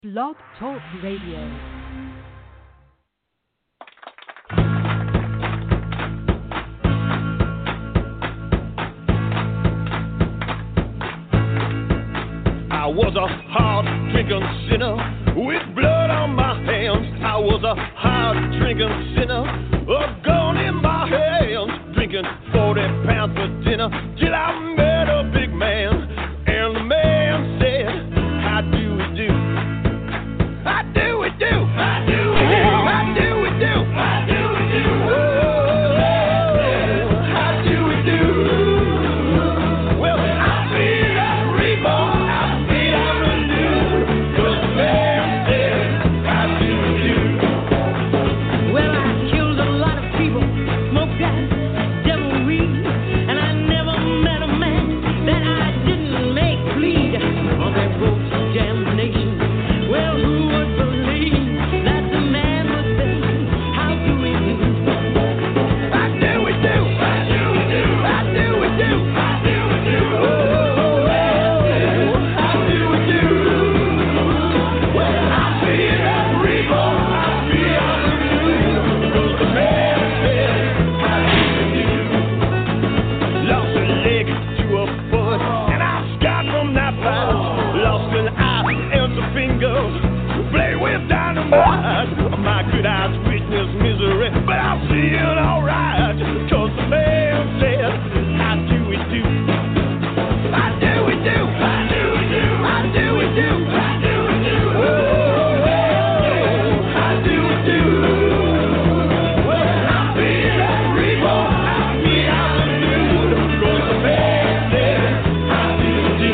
Blog Talk Radio. I was a hard drinking sinner with blood on my hands. I was a hard drinking sinner, a gun in my hands, drinking 40 pounds for dinner till I met a big man. And the man said, how do we do? How do we do? How do we do? How do we do? How do we do? Oh, how do we do? Well, I feel like reborn. My good eyes witness misery, but I'm feeling alright, 'cause the man said, how do we do? How do we do? How do we do? How do we do? How do we do? Oh, how do we do? Well, I'm feeling reborn, I'm feeling new, 'cause the man said, how do we do?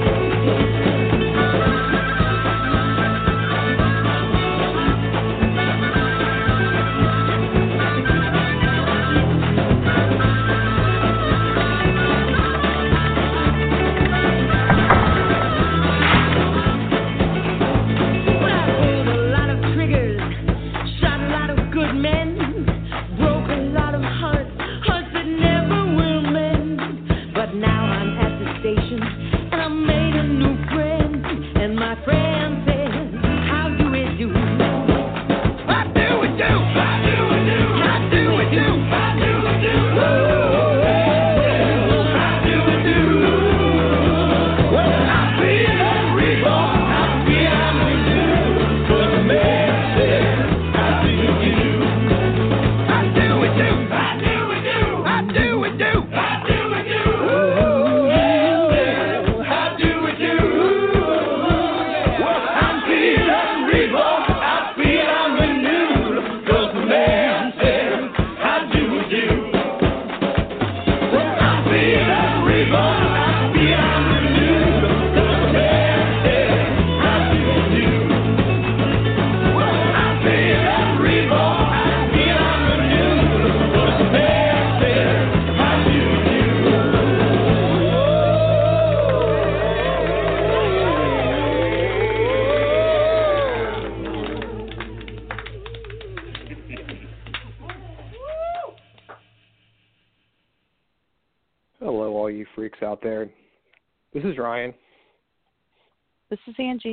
Out there. This is Ryan. This is Angie.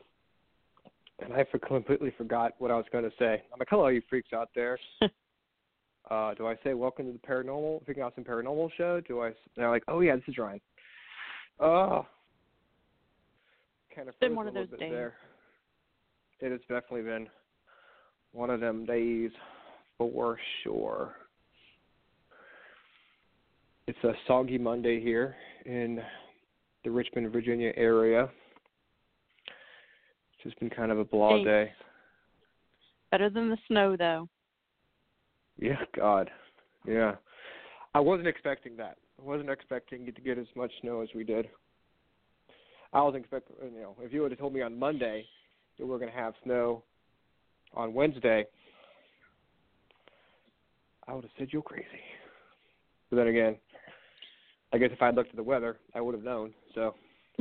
And I completely forgot what I was going to say. I'm like, hello, you freaks out there. Do I say welcome to the paranormal, Figuring Out Some Paranormal show? And they're like, oh, yeah, this is Ryan. Oh. Kind of it's been one of those days. There. It has definitely been one of them days for sure. It's a soggy Monday here in the Richmond, Virginia area. It's just been kind of a blah day. Better than the snow, though. Yeah, God. Yeah. I wasn't expecting that. I wasn't expecting to get as much snow as we did. I was expecting, if you would have told me on Monday that we're going to have snow on Wednesday, I would have said you're crazy. But then again, I guess if I had looked at the weather, I would have known. So,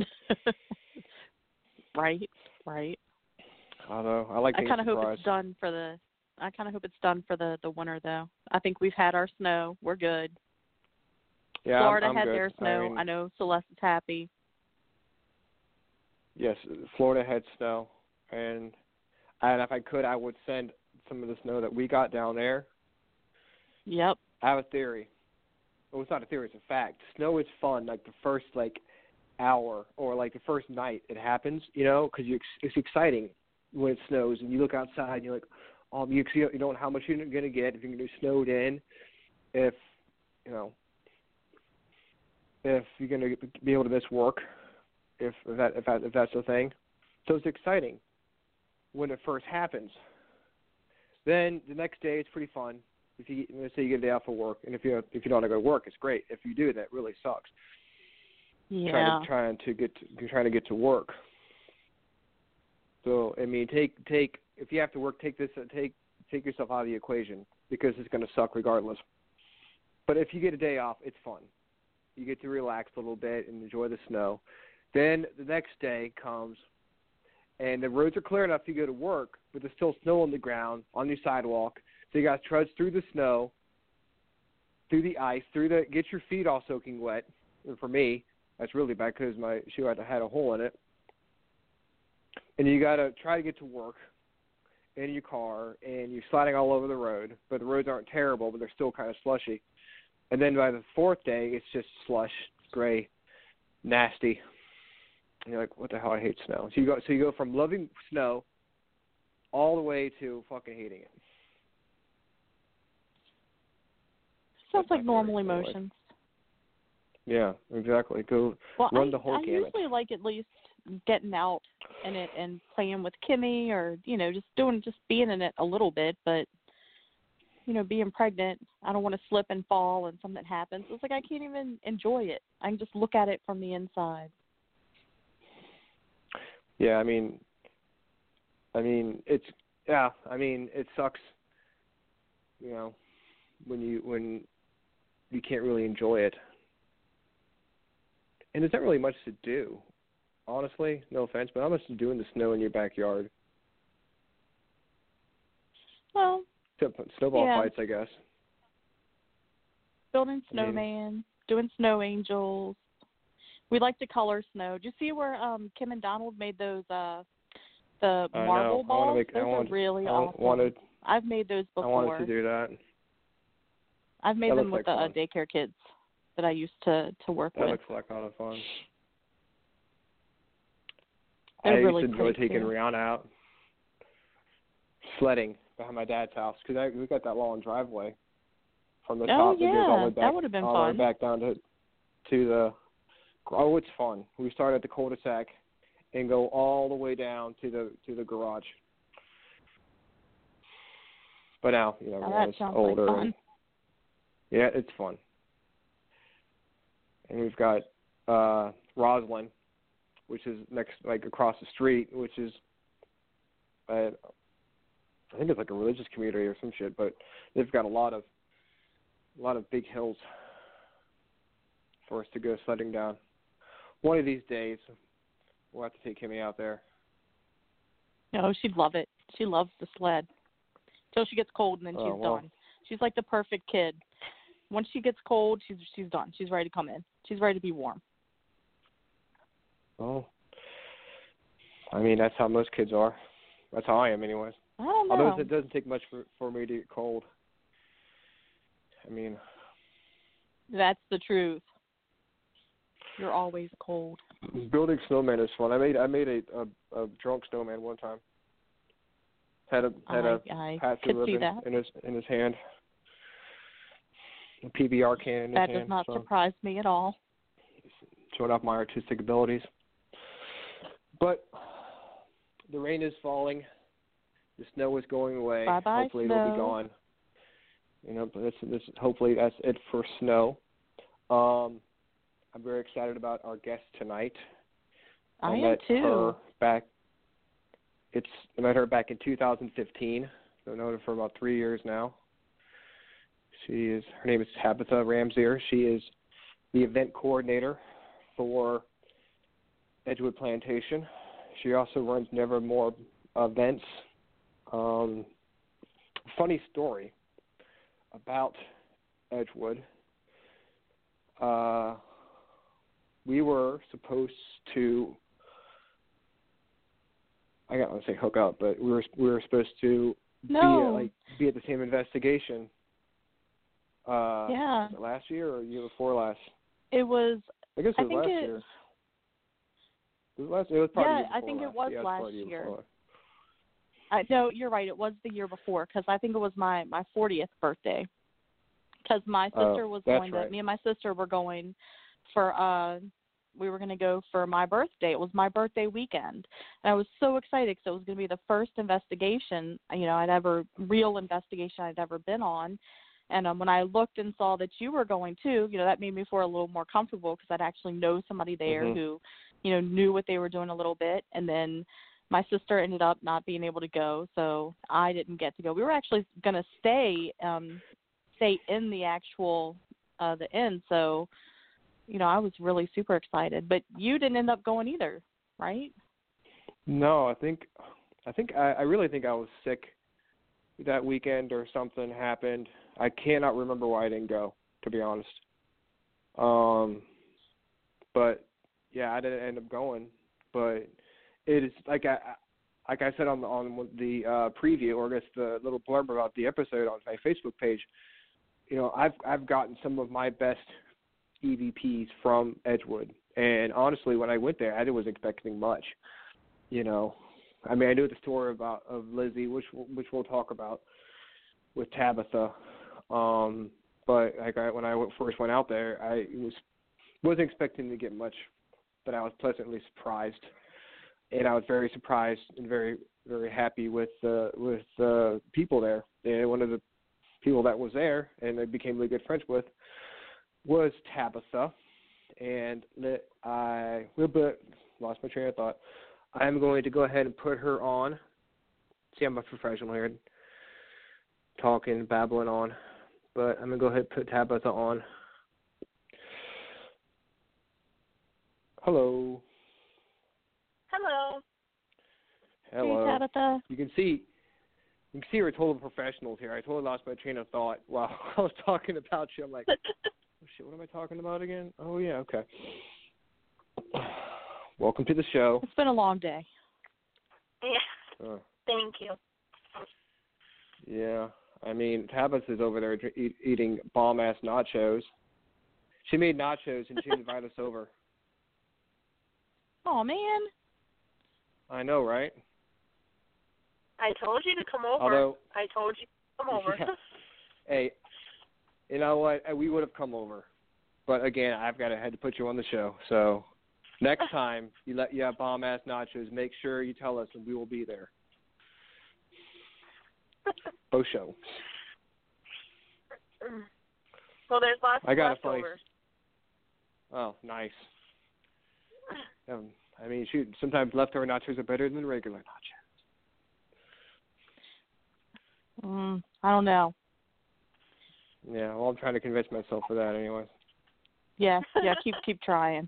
right. Although I like. I kind of hope it's done for the winter, though. I think we've had our snow. We're good. Yeah, Florida I'm had good. their snow. I know Celeste is happy. Yes, Florida had snow. and if I could, I would send some of the snow that we got down there. Yep. I have a theory. Well, it's not a theory; it's a fact. Snow is fun, like the first hour or like the first night it happens, because it's exciting when it snows and you look outside and you're like, you don't know how much you're going to get, if you're going to be snowed in, if you're going to be able to miss work, if that's the thing. So it's exciting when it first happens. Then the next day it's pretty fun. Let's say you get a day off of work, and if you don't want to go to work, it's great. If you do, that really sucks. Yeah. Trying to get to work. So I mean, if you have to work, take yourself out of the equation, because it's going to suck regardless. But if you get a day off, it's fun. You get to relax a little bit and enjoy the snow. Then the next day comes, and the roads are clear enough to go to work, but there's still snow on the ground, on your sidewalk. So you got to trudge through the snow, through the ice, get your feet all soaking wet. And for me, that's really bad because my shoe had a hole in it. And you got to try to get to work in your car, and you're sliding all over the road. But the roads aren't terrible, but they're still kind of slushy. And then by the fourth day, it's just slush, gray, nasty. And you're like, what the hell? I hate snow. So you go from loving snow all the way to fucking hating it. Sounds like normal emotions. Yeah, exactly. Run the whole gamut. I usually like at least getting out in it and playing with Kimmy, or just being in it a little bit. But being pregnant, I don't want to slip and fall and something happens. It's like I can't even enjoy it. I can just look at it from the inside. Yeah, I mean, it sucks. When you can't really enjoy it. And there's not really much to do, honestly. No offense, but how much to do in the snow in your backyard? Well, snowball fights, I guess. Building snowman, doing snow angels. We like to color snow. Do you see where Kim and Donald made those the marble balls? Those are really awesome. I've made those before. I wanted to do that. I've made them with the daycare kids that I used to work with. That looks like a lot of fun. They're I really used to enjoy too. taking Rihanna out sledding behind my dad's house, because we got that long driveway from the top. Yeah, that goes all the way back, that would have been all fun. the way back down to the. Oh, it's fun. We start at the cul-de-sac and go all the way down to the garage. But now, that sounds older. like fun. Yeah, it's fun. And we've got Roslyn, which is next, across the street, which is, I think it's like a religious community or some shit, but they've got a lot of big hills for us to go sledding down. One of these days, we'll have to take Kimmy out there. No, she'd love it. She loves the sled. Till she gets cold, and then she's done. She's like the perfect kid. Once she gets cold, she's done. She's ready to come in. She's ready to be warm. Well, I mean, that's how most kids are. That's how I am, anyways. I don't know. Although it doesn't take much for me to get cold. I mean, that's the truth. You're always cold. Building snowman is fun. I made a drunk snowman one time. Had a passive ribbon in his hand. A PBR can in his hand. That does not surprise me at all. Showing off my artistic abilities. But the rain is falling. The snow is going away. Bye-bye, hopefully snow. It'll be gone. But hopefully that's it for snow. I'm very excited about our guest tonight. I am too. I met her back in 2015. I've known her for about 3 years now. Her name is Tabitha Ramsier. She is the event coordinator for Edgewood Plantation. She also runs Nevermore events. Funny story about Edgewood. We were supposed to I got to say hook up, but we were supposed to No. be at the same investigation. Yeah. Was it last year or year before last? It was. I guess it I was think last it. year. It was last. It was probably Yeah, the year I think before it was yeah, last probably the year. before. No, you're right. It was the year before because I think it was my 40th birthday. Because my sister was that's going to. right. Me and my sister were going for. We were going to go for my birthday. It was my birthday weekend, and I was so excited because it was going to be the first investigation, real investigation I'd ever been on. And when I looked and saw that you were going too, that made me feel a little more comfortable because I'd actually know somebody there who, knew what they were doing a little bit. And then my sister ended up not being able to go, so I didn't get to go. We were actually going to stay in the actual the inn, so I was really super excited. But you didn't end up going either, right? No, I really think I was sick that weekend or something happened. I cannot remember why I didn't go, to be honest. But yeah, I didn't end up going. But it is like I said on the preview, or I guess the little blurb about the episode on my Facebook page. I've gotten some of my best EVPs from Edgewood, and honestly, when I went there, I wasn't expecting much. I knew the story of Lizzie, which we'll talk about with Tabitha. But when I first went out there, I wasn't expecting to get much, but I was pleasantly surprised, and I was very surprised and very, very happy with the people there. And one of the people that was there, and I became really good friends with, was Tabitha, and I lost my train of thought. I'm going to go ahead and put her on. See, I'm a professional here, talking, babbling on, but I'm going to go ahead and put Tabitha on. Hello. Hello. Hello. Hey, Tabitha. You can see we're total professionals here. I totally lost my train of thought while I was talking about you. I'm like, oh shit, what am I talking about again? Oh yeah, okay. Welcome to the show. It's been a long day. Yeah. Thank you. Yeah. Tabitha's over there eating bomb-ass nachos. She made nachos and she invited us over. Oh, man. I know, right? I told you to come over. Although, I told you to come over. Yeah. Hey, you know what? We would have come over. But again, I had to put you on the show. So next time you have bomb-ass nachos, make sure you tell us and we will be there. Bo show. Well, there's lots I of got a funny. leftovers. Oh, nice. Shoot, sometimes leftover nachos are better than regular nachos. I don't know. Yeah, well, I'm trying to convince myself of that anyway. Yeah, keep trying.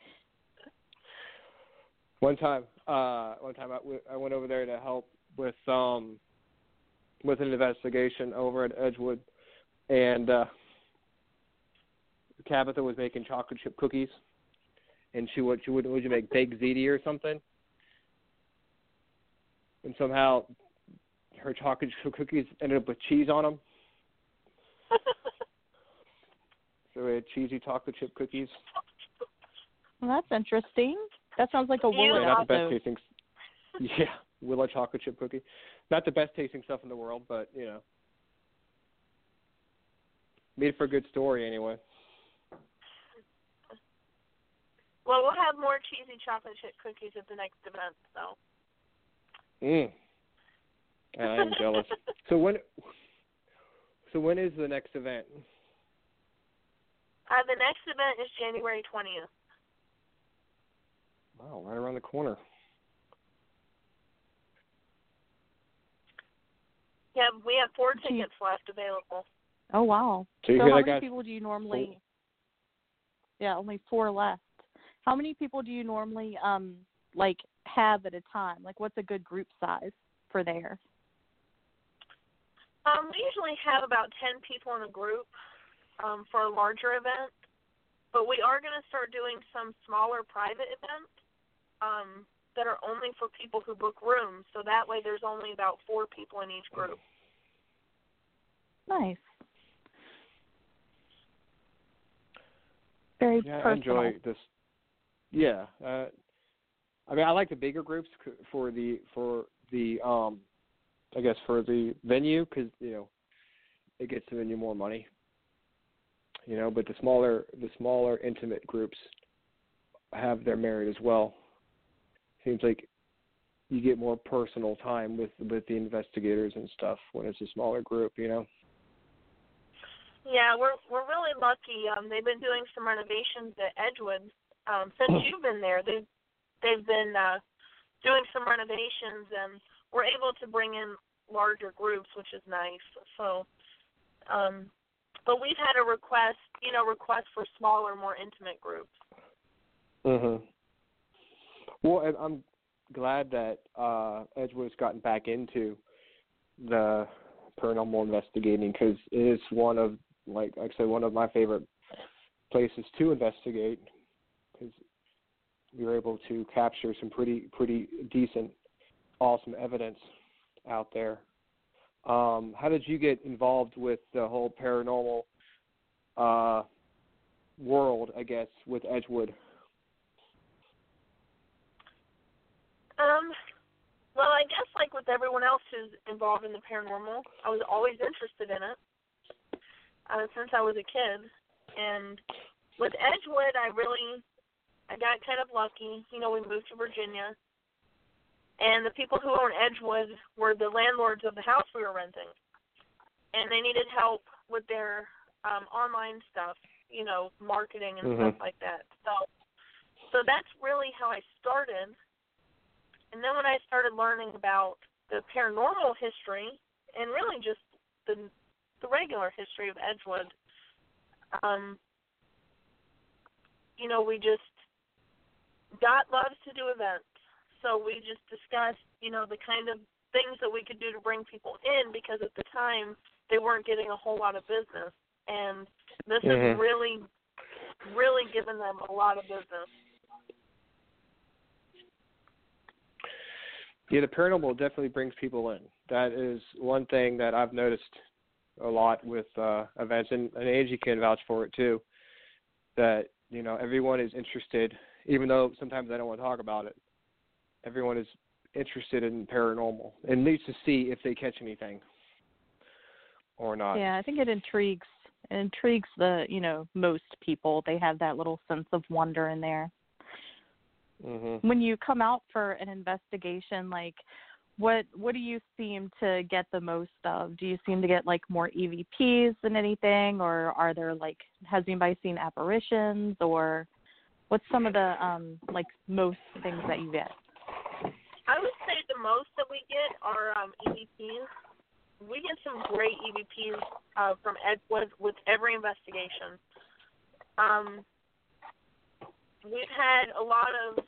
One time I went over there to help with an investigation over at Edgewood, and Tabitha was making chocolate chip cookies, and would you make baked ziti or something? And somehow her chocolate chip cookies ended up with cheese on them. So we had cheesy chocolate chip cookies. Well, that's interesting. That sounds like a Willow Not the best episode. tasting. Yeah, Willow chocolate chip cookie. Not the best tasting stuff in the world, but made for a good story anyway. Well, we'll have more cheesy chocolate chip cookies at the next event, so. I am jealous. So when is the next event? The next event is January 20th. Wow, right around the corner. Yeah, we have 4 tickets left available. Oh, wow. So you how hear that, many guys? people do you normally... Yeah, only 4 left. How many people do you normally, have at a time? Like, what's a good group size for there? We usually have about 10 people in a group for a larger event, but we are going to start doing some smaller private events that are only for people who book rooms, so that way there's only about 4 people in each group. Nice. Very personal. I enjoy this. Yeah, I mean, I like the bigger groups for the I guess for the venue, because it gets the venue more money. But the smaller intimate groups have their merit as well. Seems like you get more personal time with the investigators and stuff when it's a smaller group. Yeah, we're really lucky. They've been doing some renovations at Edgewood since you've been there. They've been doing some renovations, and we're able to bring in larger groups, which is nice. So, but we've had a request for smaller, more intimate groups. Mhm. Well, I'm glad that Edgewood's gotten back into the paranormal investigating, because it is one of, like I said, one of my favorite places to investigate, because we were able to capture some pretty decent, awesome evidence out there. How did you get involved with the whole paranormal world, I guess, with Edgewood? Well, I guess like with everyone else who's involved in the paranormal, I was always interested in it since I was a kid. And with Edgewood, I got kind of lucky. We moved to Virginia, and the people who own Edgewood were the landlords of the house we were renting, and they needed help with their online stuff, marketing and stuff like that. So that's really how I started. And then when I started learning about the paranormal history and really just the regular history of Edgewood, we just, God loves to do events. So we just discussed, the kind of things that we could do to bring people in, because at the time they weren't getting a whole lot of business. And this has really, really given them a lot of business. Yeah, the paranormal definitely brings people in. That is one thing that I've noticed a lot with events, and Angie can vouch for it too, that, everyone is interested, even though sometimes they don't want to talk about it. Everyone is interested in paranormal and needs to see if they catch anything or not. Yeah, I think it intrigues the, most people. They have that little sense of wonder in there. Mm-hmm. When you come out for an investigation, like, what do you seem to get the most of? Do you seem to get, like, more EVPs than anything, or are there, like, has anybody seen apparitions, or what's some of the, most things that you get? I would say the most that we get are EVPs. We get some great EVPs from Edgewood with every investigation. We've had a lot of...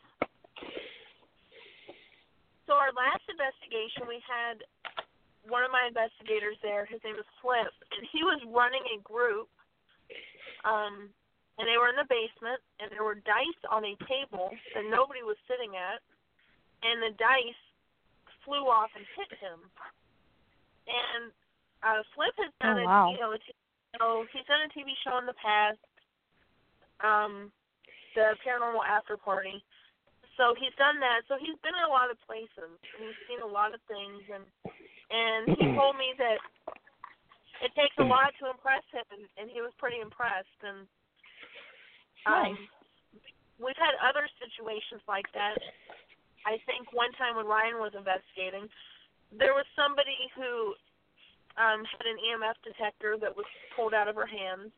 So our last investigation, we had one of my investigators there. His name is Flip, and he was running a group, and they were in the basement, and there were dice on a table that nobody was sitting at, and the dice flew off and hit him. And Flip has done he's done a TV show in the past, the Paranormal After Party. So he's done that. So he's been in a lot of places, and he's seen a lot of things, and he told me that it takes a lot to impress him, and he was pretty impressed. And nice. We've had other situations like that. I think one time when Ryan was investigating, there was somebody who had an EMF detector that was pulled out of her hands.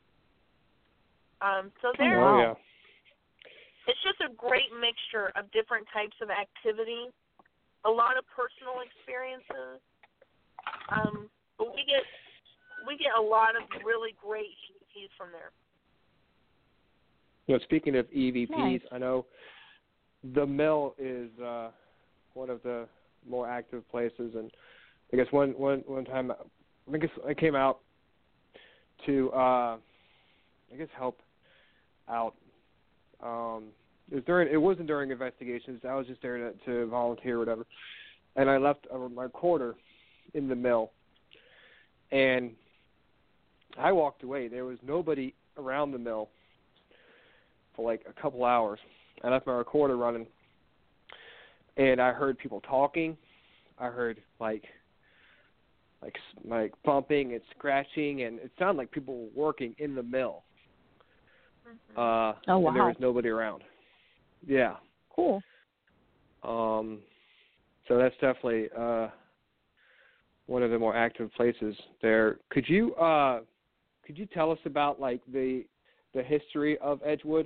So there's it's just a great mixture of different types of activity, a lot of personal experiences. But we get a lot of really great EVPs from there. Speaking of EVPs, nice. I know the Mill is one of the more active places, and I guess one time I came out to help out It wasn't during investigations. I was just there to volunteer or whatever. And I left my recorder in the mill. And I walked away. There was nobody around the mill for like a couple hours. I left my recorder running. And I heard people talking. I heard like bumping and scratching, and it sounded like people were working in the mill. Oh, wow. And there was nobody around. Yeah. Cool. So that's definitely one of the more active places there. Could you tell us about like the history of Edgewood?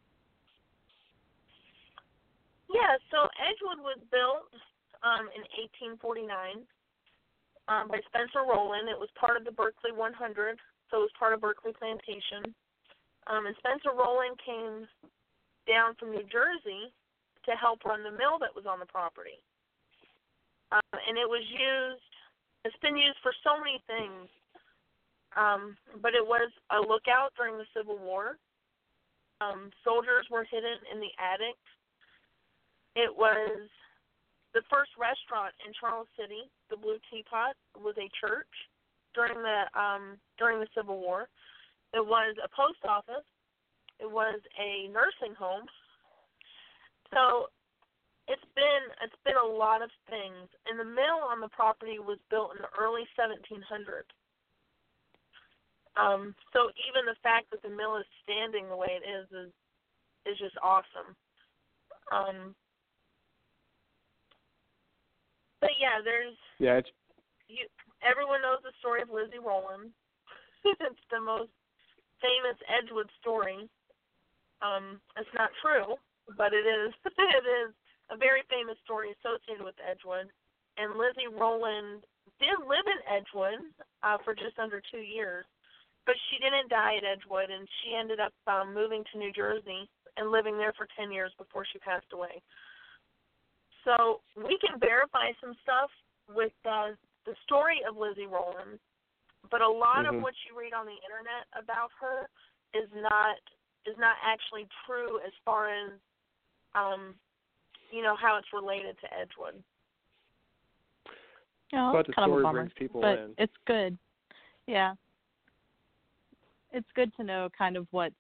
Yeah, so Edgewood was built in 1849 by Spencer Rowland. It was part of the Berkeley 100, so it was part of Berkeley Plantation. And Spencer Rowland came down from New Jersey to help run the mill that was on the property. And it's been used for so many things, but it was a lookout during the Civil War. Soldiers were hidden in the attic. It was the first restaurant in Charles City. The Blue Teapot was a church during the Civil War. It was a post office. It was a nursing home. So it's been a lot of things. And the mill on the property was built in the early 1700s. So even the fact that the mill is standing the way it is just awesome. But yeah, everyone knows the story of Lizzie Rowland. It's the most famous Edgewood story. It's not true, but it is. It is a very famous story associated with Edgewood. And Lizzie Rowland did live in Edgewood for just under 2 years, but she didn't die at Edgewood, and she ended up moving to New Jersey and living there for 10 years before she passed away. So we can verify some stuff with the story of Lizzie Rowland, but a lot of what you read on the internet about her is not actually true as far as how it's related to Edgewood. Oh, but it's the kind of a story bummer, brings people but in. it's good. Yeah, it's good to know kind of what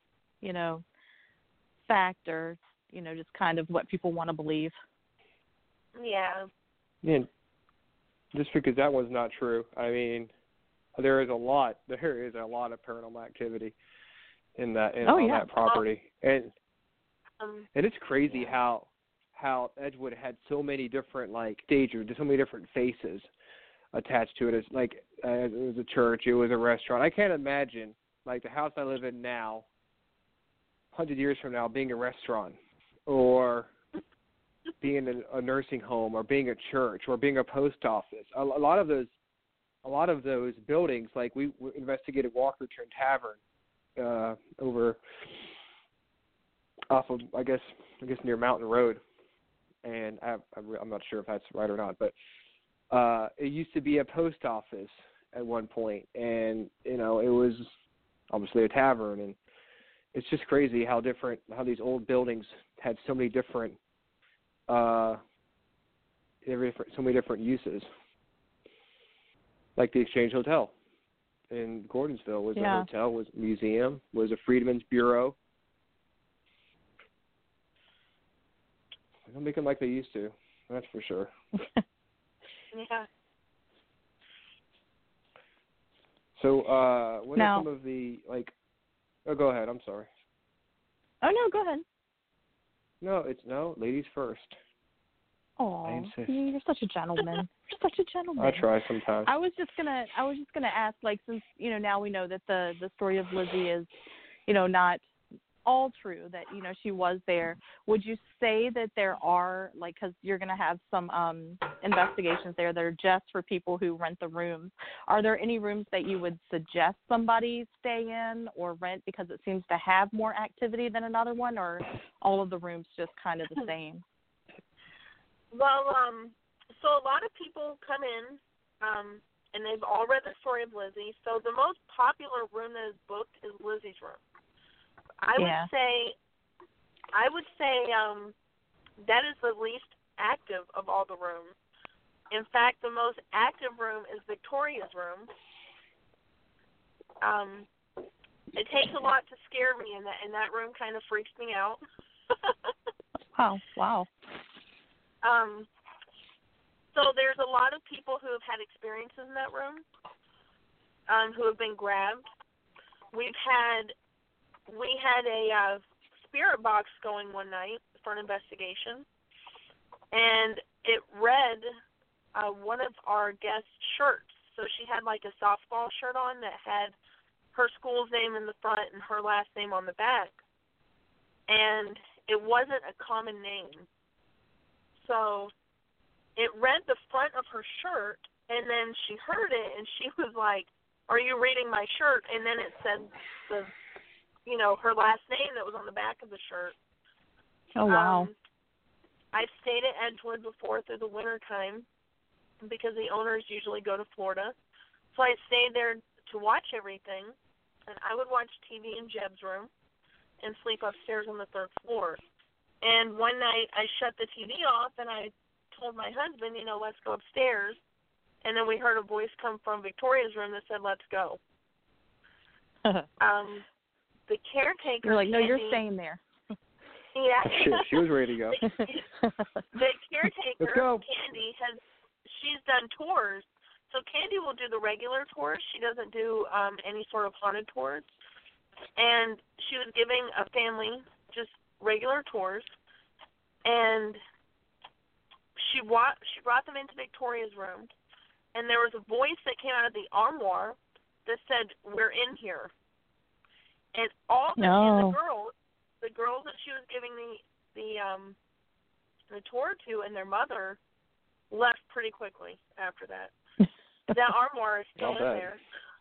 fact or just kind of what people want to believe. Yeah. Yeah. Just because that one's not true. I mean, there is a lot of paranormal activity on that property. And it's crazy how Edgewood had so many different stages, so many different faces attached to it. It was a church, it was a restaurant. I can't imagine the house I live in now, 100 years from now, being a restaurant or being a nursing home or being a church or being a post office. A lot of those buildings, we investigated Walkerton Tavern over off of I guess near Mountain Road, and I'm not sure if that's right or not, but it used to be a post office at one point, and it was obviously a tavern, and it's just crazy how these old buildings had so many different uses. Like the Exchange Hotel in Gordonsville was a hotel, was a museum, was a Freedmen's Bureau. They don't make them like they used to, that's for sure. Yeah. So, what are some of the Oh, go ahead. I'm sorry. Oh no, go ahead. No, ladies first. Oh, you're such a gentleman. You're such a gentleman. I try sometimes. I was just gonna ask, since now we know that the story of Lizzie is, not all true, that she was there. Would you say that there are because you're gonna have some investigations there that are just for people who rent the rooms? Are there any rooms that you would suggest somebody stay in or rent because it seems to have more activity than another one, or all of the rooms just kind of the same? Well, so a lot of people come in, and they've all read the story of Lizzie. So the most popular room that is booked is Lizzie's room. I would say I would say that is the least active of all the rooms. In fact, the most active room is Victoria's room. It takes a lot to scare me, and that room kind of freaks me out. Wow. So there's a lot of people who have had experiences in that room, who have been grabbed. We had a spirit box going one night for an investigation, and it read one of our guests' shirts. So she had like a softball shirt on that had her school's name in the front and her last name on the back. And it wasn't a common name. So it read the front of her shirt, and then she heard it, and she was like, "Are you reading my shirt?" And then it said her last name that was on the back of the shirt. Oh, wow. I've stayed at Edgewood before through the winter time because the owners usually go to Florida. So I stayed there to watch everything, and I would watch TV in Jeb's room and sleep upstairs on the third floor. And one night I shut the TV off, and I told my husband, let's go upstairs. And then we heard a voice come from Victoria's room that said, "Let's go." The caretaker. You're like, no, Candy, you're staying there. Yeah. Shit, she was ready to go. The caretaker, Let's go. Candy, she's done tours. So Candy will do the regular tours. She doesn't do any sort of haunted tours. And she was giving a family just regular tours. And she brought them into Victoria's room. And there was a voice that came out of the armoire that said, "We're in here." And all the girls that she was giving the tour to and their mother left pretty quickly after that. That armoire is still in there.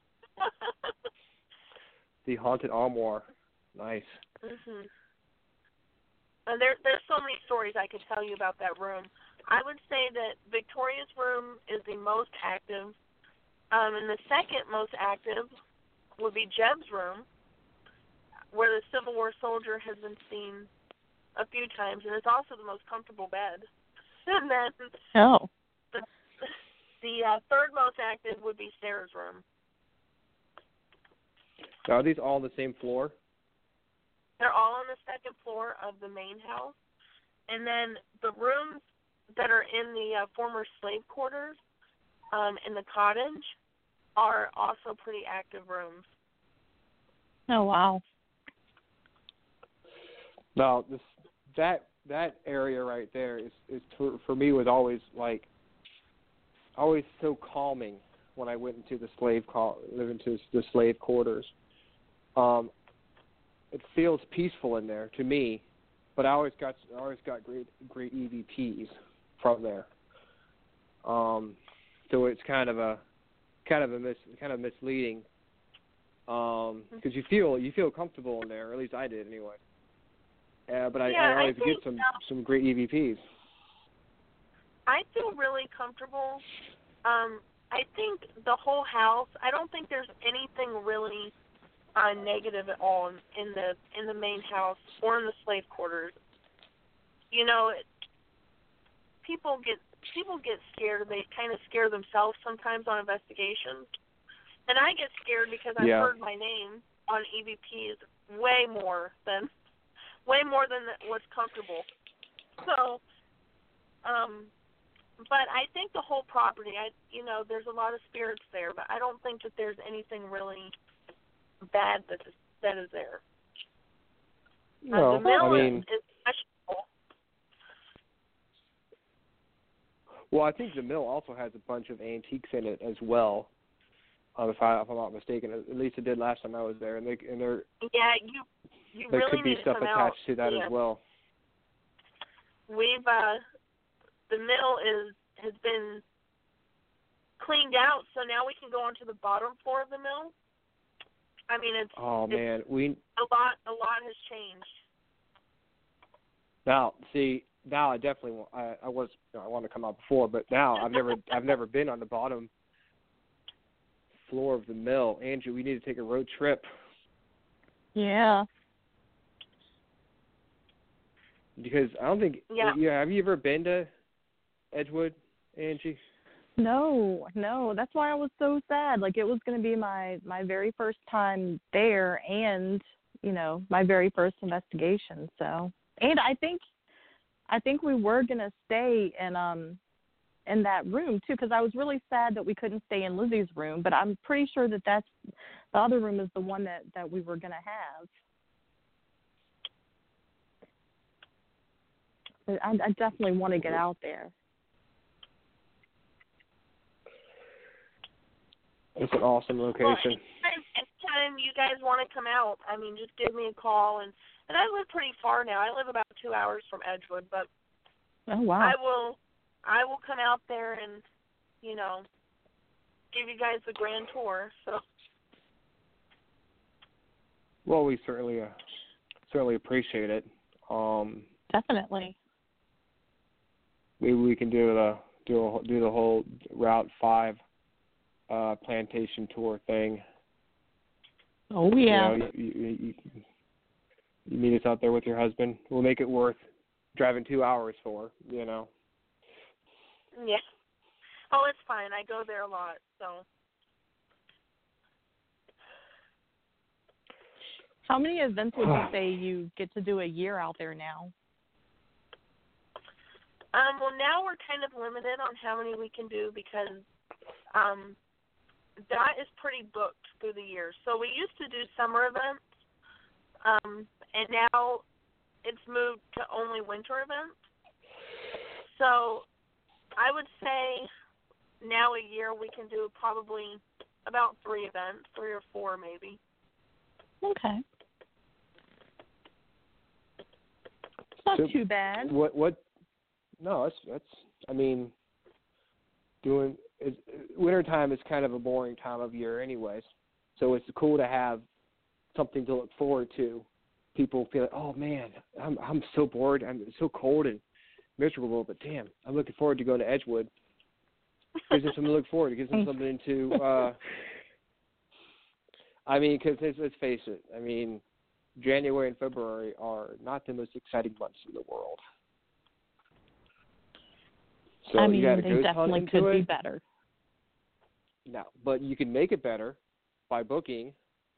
The haunted armoire. Nice. Mhm. And there's so many stories I could tell you about that room. I would say that Victoria's room is the most active, and the second most active would be Jeb's room, where the Civil War soldier has been seen a few times, and it's also the most comfortable bed. And then the third most active would be Sarah's room. Are these all on the same floor? They're all on the second floor of the main house. And then the rooms that are in the former slave quarters in the cottage are also pretty active rooms. Oh, wow. No, that area right there is for me was always so calming when I went into the slave quarters. It feels peaceful in there to me, but I always got great EVPs from there. So it's kind of misleading because you feel comfortable in there, or at least I did anyway. But I always get some great EVPs. I feel really comfortable. I think the whole house, I don't think there's anything really negative at all in the main house or in the slave quarters. People get scared. They kind of scare themselves sometimes on investigations. And I get scared because I've heard my name on EVPs way more than what's comfortable. So, but I think the whole property, there's a lot of spirits there, but I don't think that there's anything really bad that is there. No, the mill I mean, is questionable. Well, I think the mill also has a bunch of antiques in it as well. If I'm not mistaken, at least it did last time I was there, and they're you there really could be need to stuff come attached out. to that as well. We've the mill has been cleaned out, so now we can go onto the bottom floor of the mill. I mean, a lot has changed. Now, see, I definitely I wanted to come out before, but now I've never been on the bottom floor of the mill. Andrew, we need to take a road trip. Yeah. Because I don't think. Yeah. Have you ever been to Edgewood, Angie? No. That's why I was so sad. Like, it was going to be my very first time there, and my very first investigation. So, and I think we were going to stay in that room too, because I was really sad that we couldn't stay in Lizzie's room. But I'm pretty sure that the other room is the one that we were going to have. But I definitely want to get out there. It's an awesome Well, location. anytime you guys want to come out, I mean, just give me a call. And I live pretty far now. I live about 2 hours from Edgewood, but Oh, wow. I will come out there and, give you guys the grand tour. So. Well, we certainly appreciate it. Definitely. Maybe we can do the whole Route 5 plantation tour thing. Oh, yeah. You meet us out there with your husband. We'll make it worth driving 2 hours for. Yeah. Oh, it's fine. I go there a lot, so. How many events would you say you get to do a year out there now? Well, now we're kind of limited on how many we can do because that is pretty booked through the year. So we used to do summer events, and now it's moved to only winter events. So I would say now a year we can do probably about 3 events, 3 or 4 maybe. Okay. It's not too bad. What? No, that's. I mean, wintertime is kind of a boring time of year, anyways. So it's cool to have something to look forward to. People feel like, oh man, I'm so bored. I'm so cold and miserable. But damn, I'm looking forward to going to Edgewood. Gives them something to look forward to. Gives them something to. I mean, because let's face it. I mean, January and February are not the most exciting months in the world. So I mean, you gotta they definitely could be better. No, but you can make it better by booking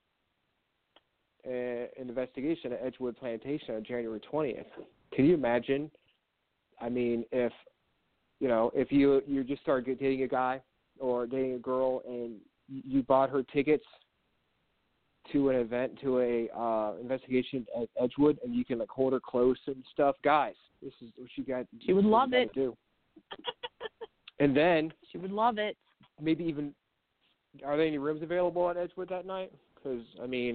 an investigation at Edgewood Plantation on January 20th. Can you imagine? I mean, if you just start dating a guy or dating a girl and you bought her tickets to an event, to a investigation at Edgewood, and you can hold her close and stuff, guys, this is what you got. She would love it. Do. And then she would love it. Maybe even, are there any rooms available at Edgewood that night? Because I mean,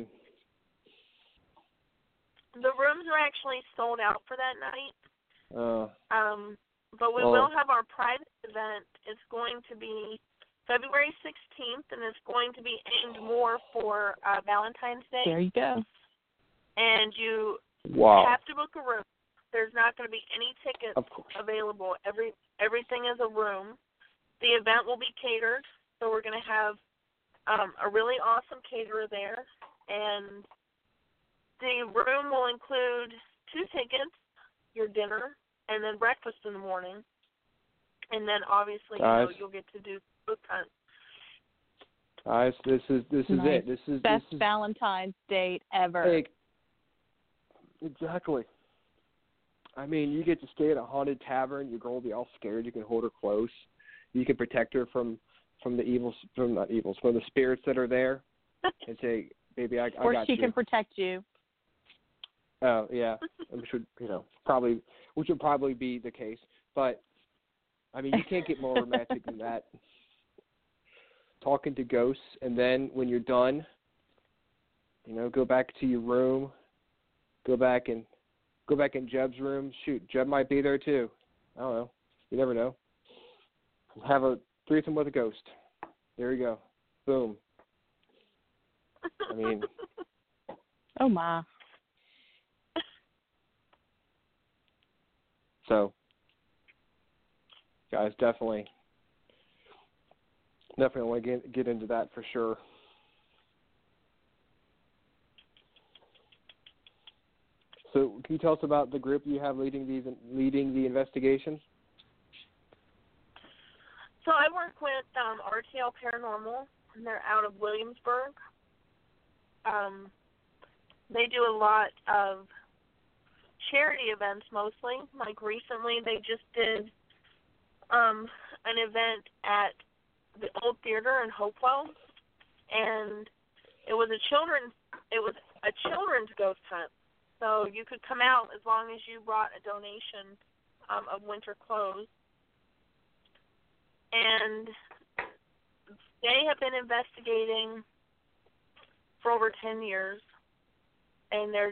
the rooms are actually sold out for that night. But we well, will have our private event. It's going to be February 16th, and it's going to be aimed more for Valentine's Day. There you go. And you have to book a room. There's not going to be any tickets available. Everything is a room. The event will be catered, so we're going to have a really awesome caterer there. And the room will include 2 tickets, your dinner, and then breakfast in the morning. And then obviously you'll get to do book hunt. Guys, this is nice. it. This is best Valentine's date ever. Hey, exactly. I mean, you get to stay at a haunted tavern. Your girl will be all scared. You can hold her close. You can protect her from the spirits that are there, and say, "Baby, I got you." Or she can protect you. Oh yeah, which would probably be the case. But I mean, you can't get more romantic than that. Talking to ghosts, and then when you're done, go back to your room. Go back in Jeb's room. Shoot, Jeb might be there too. I don't know. You never know. Have a threesome with a ghost. There you go. Boom. I mean. Oh my. So, guys, definitely want to get into that for sure. So, can you tell us about the group you have leading the investigation? So I work with RTL Paranormal, and they're out of Williamsburg. They do a lot of charity events mostly. Like recently they just did an event at the Old Theater in Hopewell, and it was a children's ghost hunt. So you could come out as long as you brought a donation of winter clothes. And they have been investigating for over 10 years, and they're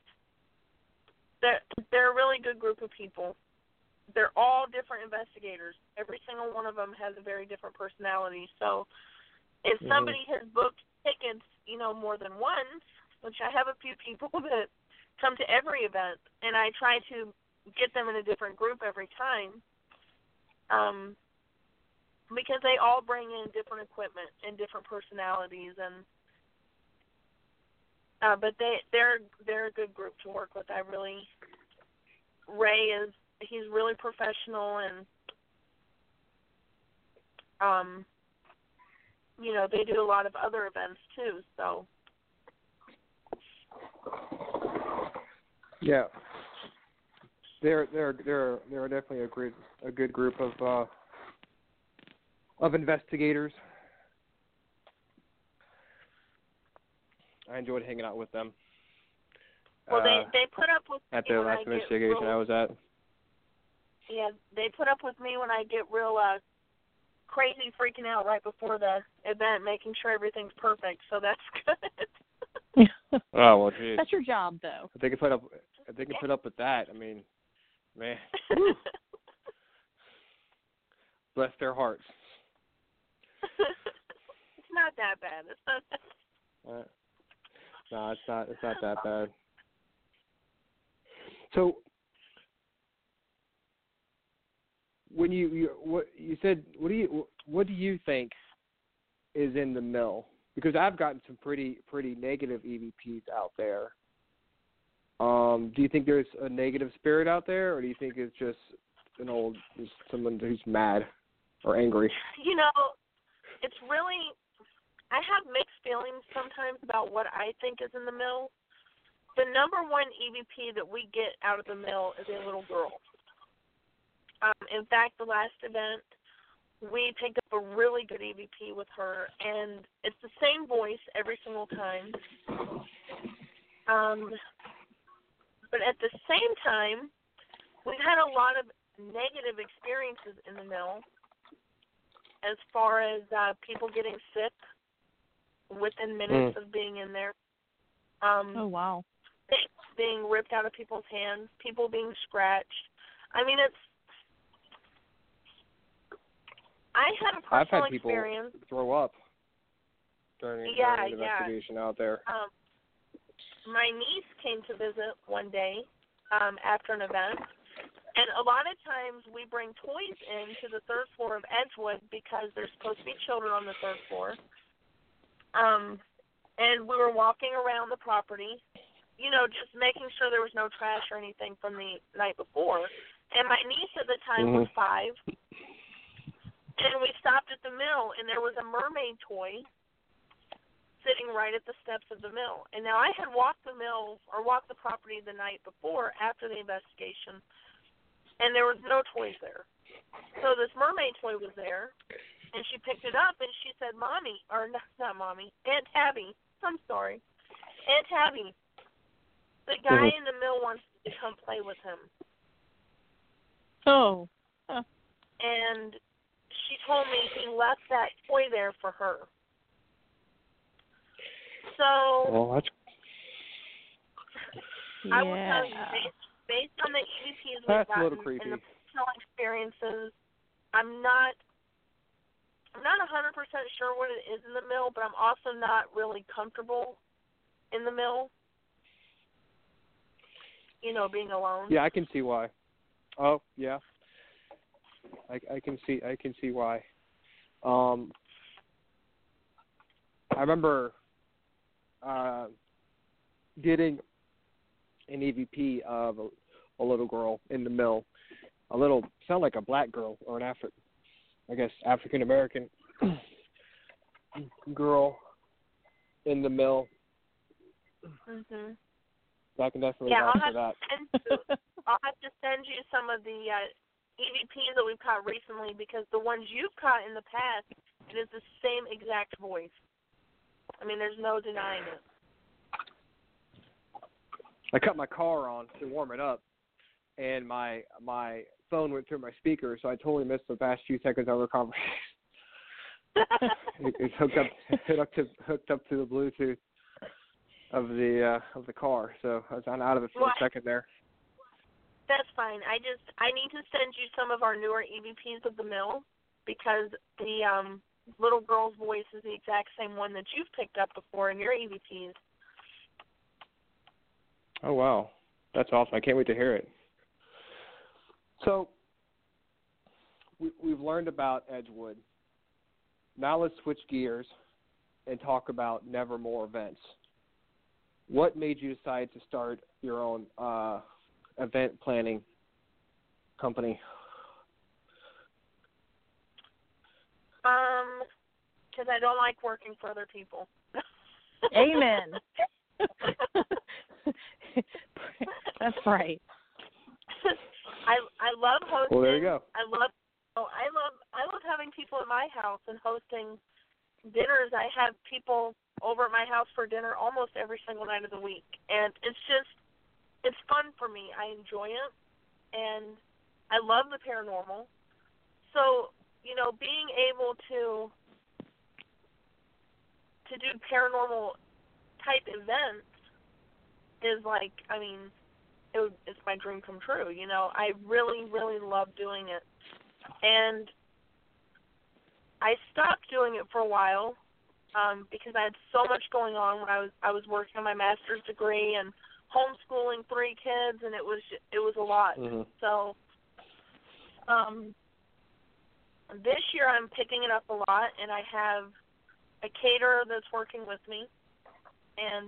a really good group of people. They're all different investigators. Every single one of them has a very different personality. So if somebody has booked tickets, more than once, which I have a few people that come to every event, and I try to get them in a different group every time, because they all bring in different equipment and different personalities, and but they're a good group to work with. Ray he's really professional, and they do a lot of other events too. So yeah, they're definitely a good group of investigators. I enjoyed hanging out with them. Well, they put up with at me the when last investigation I was at. Yeah, they put up with me when I get real crazy, freaking out right before the event, making sure everything's perfect. So that's good. Oh well, geez. That's your job, though. If they can put up with that, I mean, man, bless their hearts. It's not that bad. It's not that bad. No, it's not that bad. So, when what do you think is in the mill? Because I've gotten some pretty negative EVPs out there. Do you think there's a negative spirit out there, or do you think it's just someone who's mad or angry? It's really, I have mixed feelings sometimes about what I think is in the mill. The number one EVP that we get out of the mill is a little girl. In fact, the last event, we picked up a really good EVP with her, and it's the same voice every single time. But at the same time, we've had a lot of negative experiences in the mill as far as people getting sick within minutes of being in there. Oh, wow. Things being ripped out of people's hands, people being scratched. I mean, I had a personal experience. I've had people throw up during an investigation out there. My niece came to visit one day after an event, and a lot of times we bring toys into the third floor of Edgewood because there's supposed to be children on the third floor. And we were walking around the property, just making sure there was no trash or anything from the night before. And my niece at the time was 5. And we stopped at the mill, and there was a mermaid toy sitting right at the steps of the mill. And now I had walked the property the night before after the investigation, and there was no toys there. So this mermaid toy was there, and she picked it up, and she said, Mommy, or not Mommy, Aunt Tabby, I'm sorry, Aunt Tabby, the guy in the mill wants to come play with him. Oh. Huh. And she told me he left that toy there for her. So, I will tell you, based on the EVPs we've gotten and the personal experiences, I'm not 100% sure what it is in the mill, but I'm also not really comfortable in the mill. Being alone. Yeah, I can see why. Oh, yeah. I can see why. I remember getting an EVP of a little girl in the mill, sound like a black girl or an African American girl in the mill. Mhm. I can definitely Yeah, vouch for that. I'll have to send you some of the EVPs that we've caught recently, because the ones you've caught in the past, it is the same exact voice. I mean, there's no denying it. I cut my car on to warm it up, and my phone went through my speaker, so I totally missed the past few seconds of our conversation. It's hooked up to the Bluetooth of the car, so I was out of it for a second there. That's fine. I need to send you some of our newer EVPs of the mill, because the little girl's voice is the exact same one that you've picked up before in your EVPs. Oh, wow. That's awesome. I can't wait to hear it. So we've learned about Edgewood. Now let's switch gears and talk about Nevermore events. What made you decide to start your own event planning company? Because I don't like working for other people. Amen. That's right. I love hosting. Well, there you go. I love having people at my house and hosting dinners. I have people over at my house for dinner almost every single night of the week, and it's fun for me. I enjoy it, and I love the paranormal. So, being able to do paranormal type events is it's my dream come true. I really, really love doing it. And I stopped doing it for a while because I had so much going on when I was working on my master's degree and homeschooling 3 kids, and it was a lot. Mm-hmm. So this year I'm picking it up a lot, and I have a caterer that's working with me, and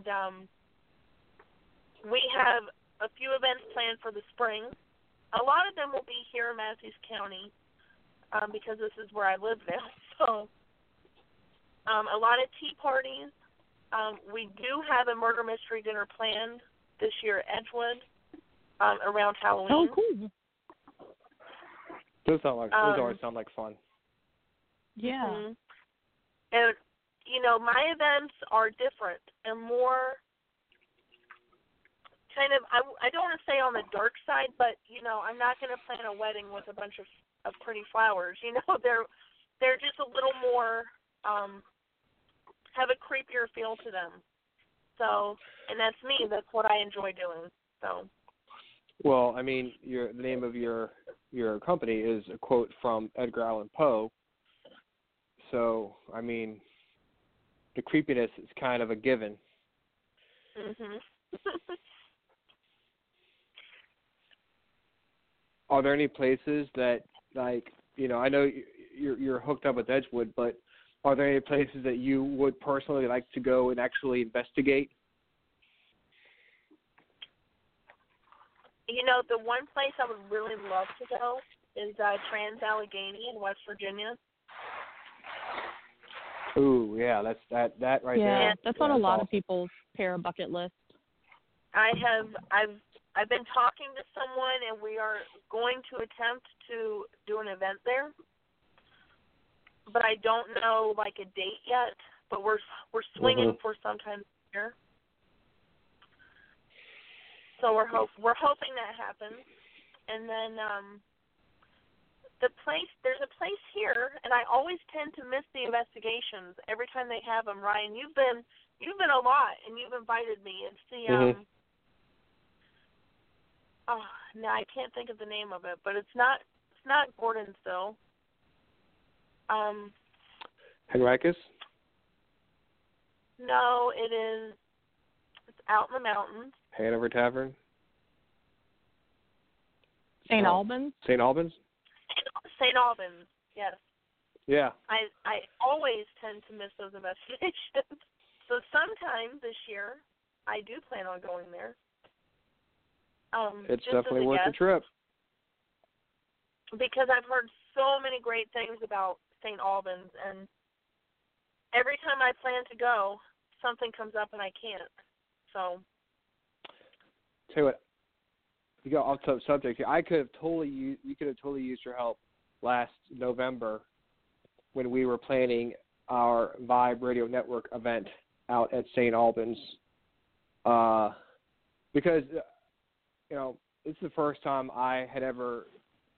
we have a few events planned for the spring. A lot of them will be here in Matthews County because this is where I live now. So a lot of tea parties. We do have a murder mystery dinner planned this year at Edgewood around Halloween. Oh, cool. Those always sound like fun. Yeah. Mm-hmm. And, my events are different and more kind of, I don't want to say on the dark side, but, I'm not going to plan a wedding with a bunch of pretty flowers. They're just a little more, have a creepier feel to them. So, and that's me. That's what I enjoy doing. So. Well, I mean, the name of your company is a quote from Edgar Allan Poe. So, I mean, the creepiness is kind of a given. Mhm. Are there any places that, I know you're hooked up with Edgewood, but are there any places that you would personally like to go and actually investigate? The one place I would really love to go is Trans-Allegheny in West Virginia. Ooh, yeah, that's that right there. Yeah, that's on a lot awesome. of people's para bucket list. I've been talking to someone, and we are going to attempt to do an event there. But I don't know a date yet. But we're swinging for sometime this year. So we're hoping that happens. And then there's a place here, and I always tend to miss the investigations every time they have them. Ryan, you've been a lot, and you've invited me. It's the no, I can't think of the name of it, but it's not Gordonsville. Henricus? No, it's out in the mountains. Hanover Tavern? St. Albans? St. Albans? St. Albans, yes. Yeah. I always tend to miss those investigations. So sometime this year, I do plan on going there. It's just as definitely a worth the guest, trip. because I've heard so many great things about St. Albans, and every time I plan to go, something comes up and I can't. So. Tell you what, you got off the subject here. We could have totally used your help last November when we were planning our Vibe Radio Network event out at St. Albans, because it's the first time I had ever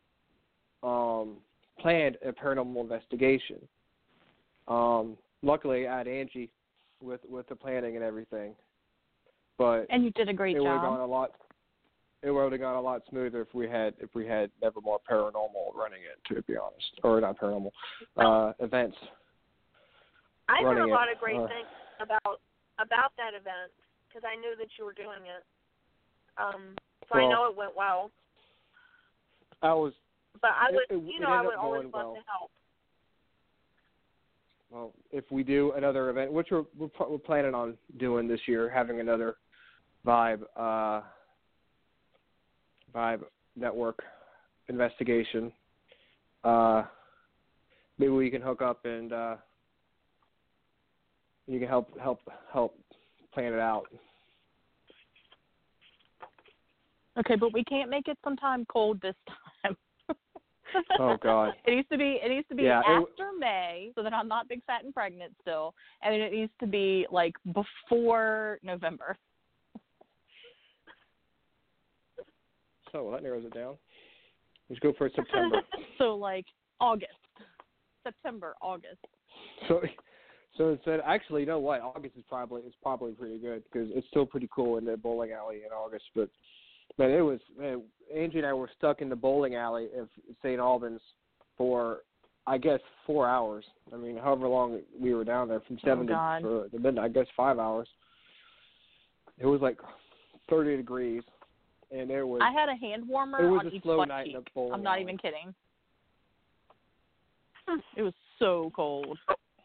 planned a paranormal investigation. Luckily, I had Angie with the planning and everything, but And you did a great it would have job. gone a lot. It would have gone a lot smoother if we had Nevermore Paranormal running it, to be honest, or not paranormal events. I heard a running lot it. of great things about that event because I knew that you were doing it. So I know it went well. I was. But I would, it I ended would up always going love well. to help. Well, if we do another event, which we're planning on doing this year, having another Vibe Network investigation, maybe we can hook up and you can help plan it out. Okay, but we can't make it sometime cold this time. Oh God! It needs to be Yeah, after May, so that I'm not big, fat, and pregnant still, and then it needs to be like before November. So well, that narrows it down. Let's go for September. So like September, August. So instead, actually, you know what? August is probably pretty good because it's still pretty cool in the bowling alley in August. But Angie and I were stuck in the bowling alley of St. Albans for, I guess, 4 hours. I mean, however long we were down there, from 7 to midnight, I guess 5 hours. It was like 30 degrees, and there was. I had a hand warmer it was on a each slow butt night cheek. in the bowling I'm not alley. even kidding. It was so cold.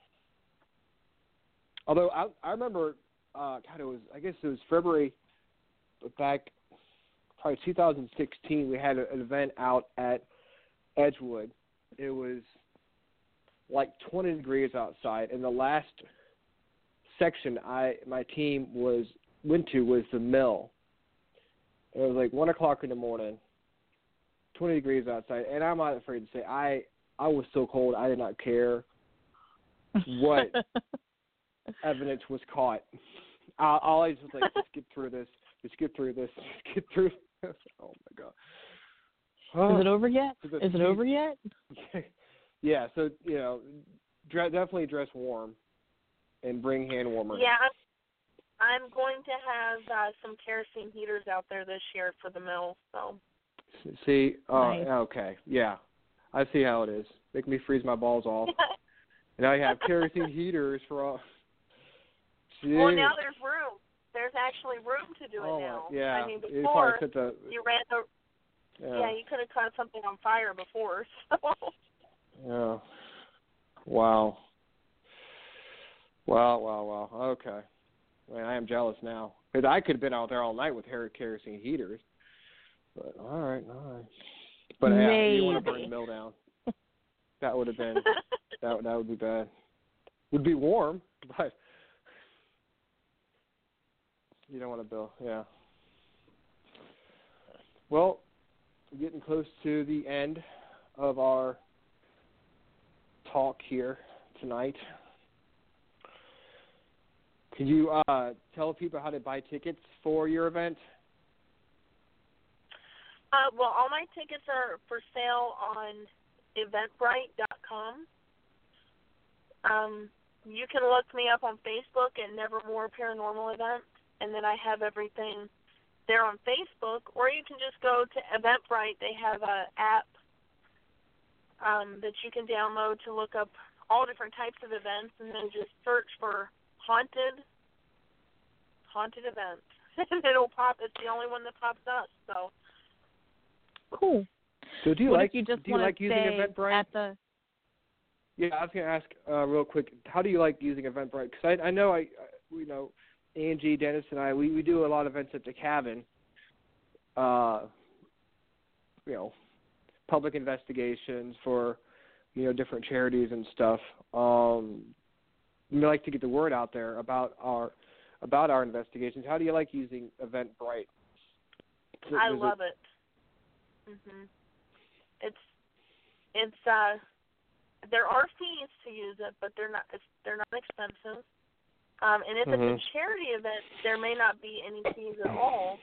Although I remember, I guess it was February back, probably 2016. We had an event out at Edgewood. It was like 20 degrees outside, and the last section my team went to was the mill. It was like 1 o'clock in the morning, 20 degrees outside, and I'm not afraid to say I was so cold I did not care what evidence was caught. I always was like, just get through this. Just get through this. Just get through this. Oh, my God. Is it over yet? Is it over yet? Yeah, so, definitely dress warm and bring hand warmers. Yeah, I'm going to have some kerosene heaters out there this year for the mill. So. See? Nice. Okay, yeah. I see how it is. Make me freeze my balls off. And now you have kerosene heaters for all. Jeez. Well, now there's room. There's actually room to do it now. Yeah. I mean, You before probably you ran the. Yeah, you could have caught something on fire before. So. Yeah. Wow. Wow. Okay. Man, I am jealous now. Because I could have been out there all night with kerosene heaters. But all right. But yeah, you want to burn the mill down. That would have been. that would be bad. Would be warm, but you don't want to build. Yeah. Well, we're getting close to the end of our talk here tonight. Could you tell people how to buy tickets for your event? Well, all my tickets are for sale on Eventbrite.com. You can look me up on Facebook at Nevermore Paranormal Event, and then I have everything there on Facebook, or you can just go to Eventbrite. They have an app that you can download to look up all different types of events, and then just search for haunted events. And it'll pop. It's the only one that pops up. So cool. So do you what if you just do you like using Eventbrite? At the... Yeah, I was going to ask real quick. How do you like using Eventbrite? Because I know Angie, Dennis, and I we do a lot of events at the cabin, public investigations for, different charities and stuff. We like to get the word out there about our investigations. How do you like using Eventbrite? I love it. It's there are fees to use it, but they're not expensive. And if it's a charity event, there may not be any fees at all.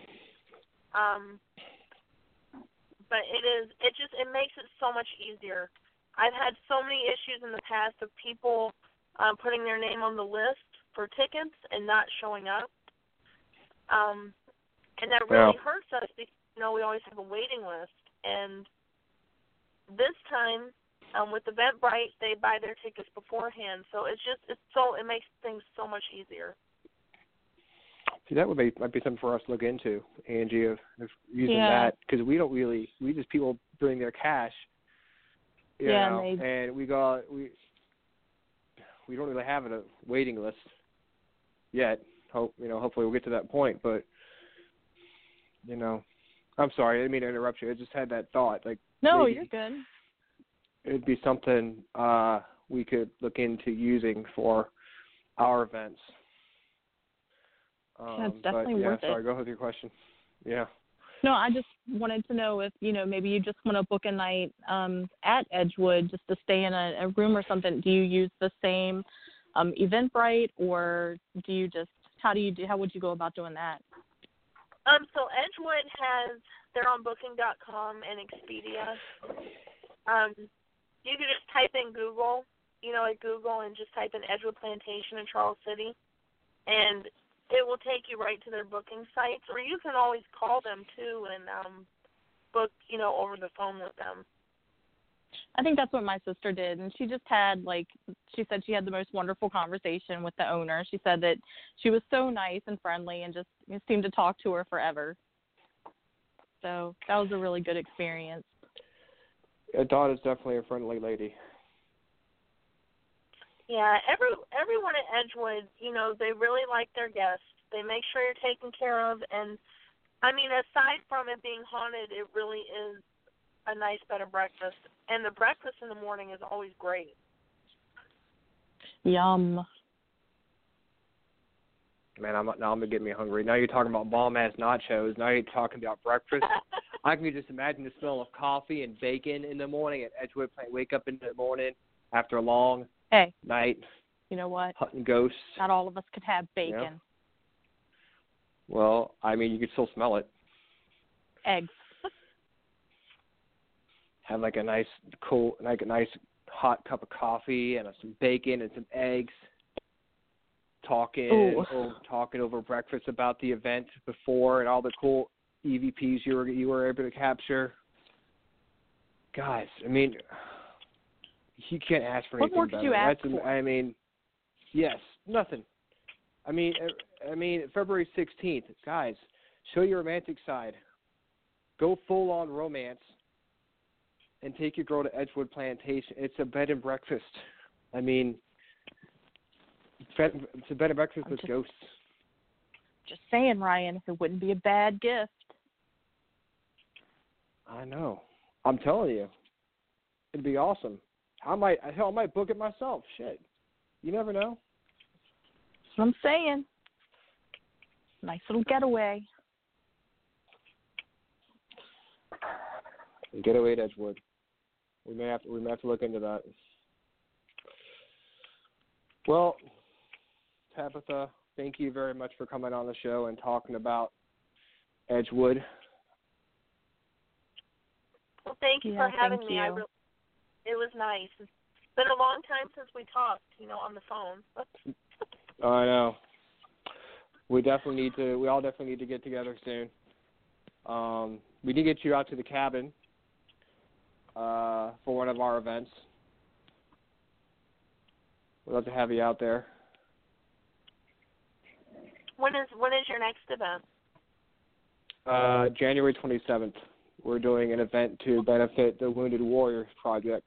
But it makes it so much easier. I've had so many issues in the past of people putting their name on the list for tickets and not showing up. And that really hurts us because, we always have a waiting list. And this time, with Eventbrite, they buy their tickets beforehand. So it makes things so much easier. See, that might be something for us to look into, Angie, of using that, because we just people bring their cash, and we don't really have a waiting list yet. Hopefully we'll get to that point, but I'm sorry, I didn't mean to interrupt you. I just had that thought. No, you're good. It'd be something we could look into using for our events. That's definitely worth it. Sorry, go ahead with your question. Yeah. No, I just wanted to know if, maybe you just want to book a night at Edgewood just to stay in a room or something. Do you use the same Eventbrite, or do you just, how would you go about doing that? So Edgewood they're on Booking.com and Expedia. You could just type in Google, at Google, and just type in Edgewood Plantation in Charles City, and it will take you right to their booking sites, or you can always call them too and book, over the phone with them. I think that's what my sister did, and she just had, she said she had the most wonderful conversation with the owner. She said that she was so nice and friendly and just seemed to talk to her forever. So that was a really good experience. Dawn is definitely a friendly lady. Yeah, everyone at Edgewood, they really like their guests. They make sure you're taken care of, and aside from it being haunted, it really is a nice bed of breakfast, and the breakfast in the morning is always great. Yum. Man, I'm gonna get me hungry. Now you're talking about bomb ass nachos. Now you're talking about breakfast. I can just imagine the smell of coffee and bacon in the morning at Edgewood. Wake up in the morning after a long night. You know what? Hunting ghosts. Not all of us could have bacon. Well, you could still smell it. Eggs. Have a nice hot cup of coffee and some bacon and some eggs. Talking over breakfast about the event before and all the cool EVPs you were able to capture. Guys, you can't ask for anything better. What more could you ask for? Yes, nothing. February 16th, guys, show your romantic side. Go full on romance and take your girl to Edgewood Plantation. It's a bed and breakfast. It's a bed and breakfast with ghosts. Just saying, Ryan, it wouldn't be a bad gift. I know. I'm telling you. It'd be awesome. I might book it myself. Shit. You never know. That's what I'm saying. Nice little getaway. Getaway at Edgewood. We may have to look into that. Well, Tabitha, thank you very much for coming on the show and talking about Edgewood. Well, thank you for having me. It was nice. It's been a long time since we talked, on the phone. I know. We all definitely need to get together soon. We need to get you out to the cabin for one of our events. We'd love to have you out there. When is your next event? January 27th. We're doing an event to benefit the Wounded Warriors Project.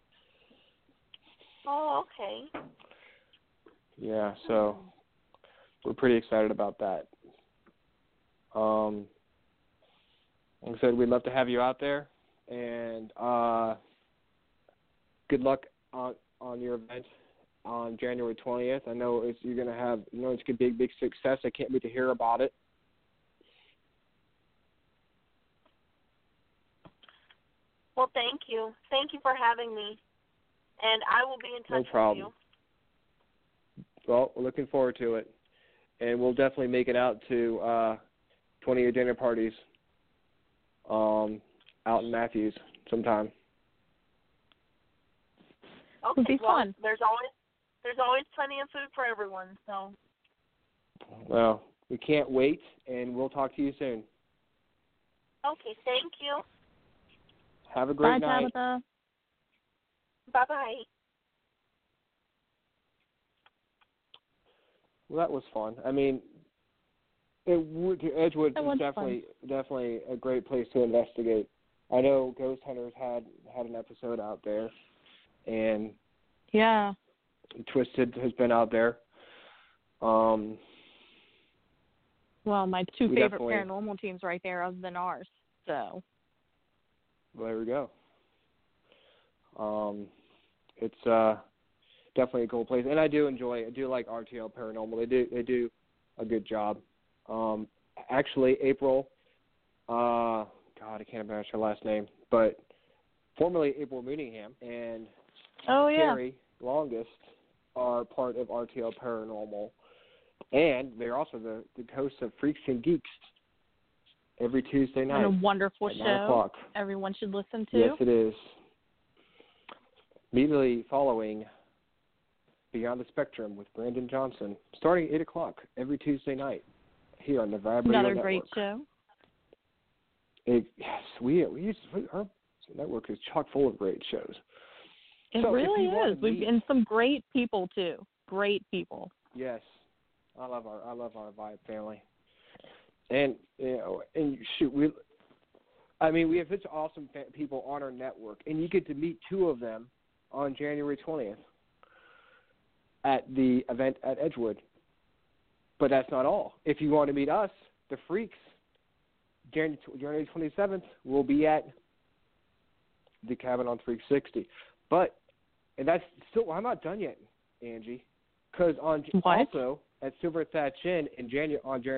Oh, okay. Yeah, so we're pretty excited about that. like I said, we'd love to have you out there, and good luck on your event on January 20th. I know you're going to have, it's going to be a big success. I can't wait to hear about it. Well, thank you. Thank you for having me, and I will be in touch No problem. with you. Well, we're looking forward to it, and we'll definitely make it out to 20-year dinner parties out in Matthews sometime. Okay, It'll be fun. There's always plenty of food for everyone. So. Well, we can't wait, and we'll talk to you soon. Okay, thank you. Have a great Bye, night. Tabitha. Bye-bye. Well, that was fun. I mean, Edgewood That is was definitely a great place to investigate. I know Ghost Hunters had an episode out there, and Yeah. Twisted has been out there. Well, my two We favorite definitely- paranormal teams right there other than ours. So. Well, there we go. It's definitely a cool place, and I do like RTL Paranormal. They do a good job. Actually, April, God, I can't remember her last name, but formerly April Mooneyham and Oh yeah. Carrie Longest are part of RTL Paranormal, and they're also the hosts of Freaks and Geeks every Tuesday night. And a wonderful at show 9 o'clock. everyone should listen to. Yes, it is. Immediately following Beyond the Spectrum with Brandon Johnson, starting at 8 o'clock every Tuesday night here on the Vibe Radio Another Network. great show. Yes, our network is chock full of great shows. It So, if really you want is. to We've meet- and some great people too. Great people. Yes, I love our Vibe family, and shoot, we have such awesome people on our network, and you get to meet two of them on January 20th at the event at Edgewood. But that's not all. If you want to meet us, the Freaks, January 27th, we'll be at the Cabin on 360. And that's still, I'm not done yet, Angie, because also at Silver Thatch Inn in January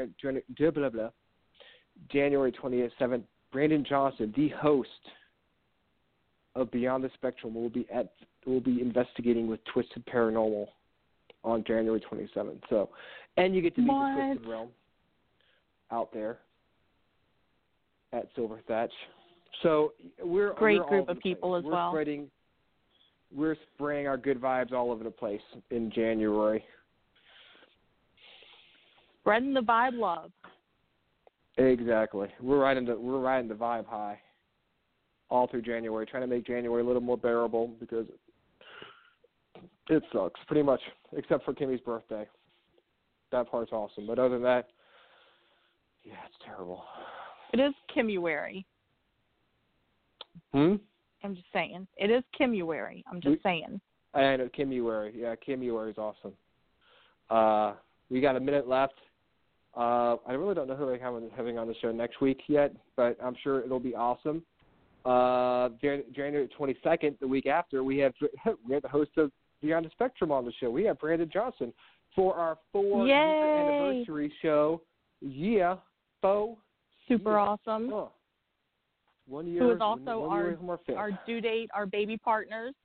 27th, Brandon Johnson, the host of Beyond the Spectrum, will be investigating with Twisted Paranormal on January 27th. So, and you get to meet the Twisted Realm out there at Silver Thatch. So we're Great all group over of the people place. as well. We're spraying our good vibes all over the place in January. Spreading the vibe love. Exactly. We're riding the vibe high all through January, trying to make January a little more bearable because it sucks pretty much, except for Kimmy's birthday. That part's awesome, but other than that, yeah, it's terrible. It is Kimuary. I'm just saying. It is Kimuary. I'm just saying. I know, Kimuary. Yeah, Kimuary is awesome. We got a minute left. I really don't know who we're having on the show next week yet, but I'm sure it'll be awesome. January 22nd, the week after, we have the host of Beyond the Spectrum on the show. We have Brandon Johnson for our 4-year anniversary show. Yeah, super awesome. 1 year. Who is also our due date, our baby partners.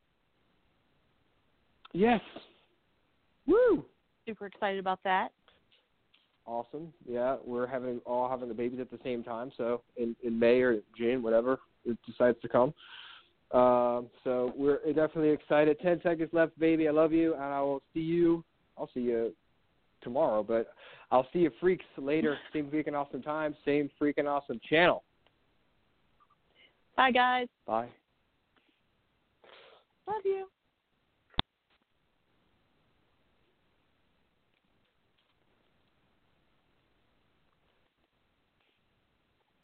Yes. Woo! Super excited about that. Awesome. Yeah, we're all having the babies at the same time. So in May or June, whatever it decides to come. So we're definitely excited. 10 seconds left, baby. I love you, and I'll see you tomorrow, but I'll see you freaks later. Same freaking awesome time, same freaking awesome channel. Bye, guys. Bye. Love you.